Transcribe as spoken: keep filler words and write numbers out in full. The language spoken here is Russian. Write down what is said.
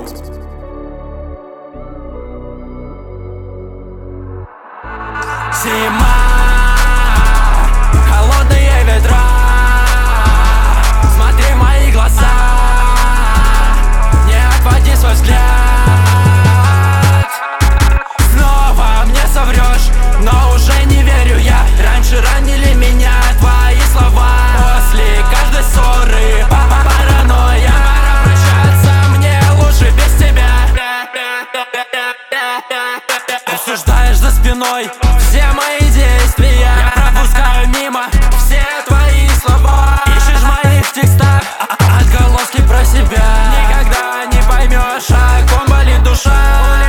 Зима, холодные ветра. Смотри в мои глаза, не отводи свой взгляд. Снова мне соврешь, но уже не верю я. Раньше ранили меня твои слова. После каждой ссоры паранойя. Пора прощаться, мне лучше без тебя. Обсуждаешь за спиной все мои действия. Я пропускаю мимо все твои слова. Ищешь в моих текстах отголоски про себя. Никогда не поймешь, о ком болит душа.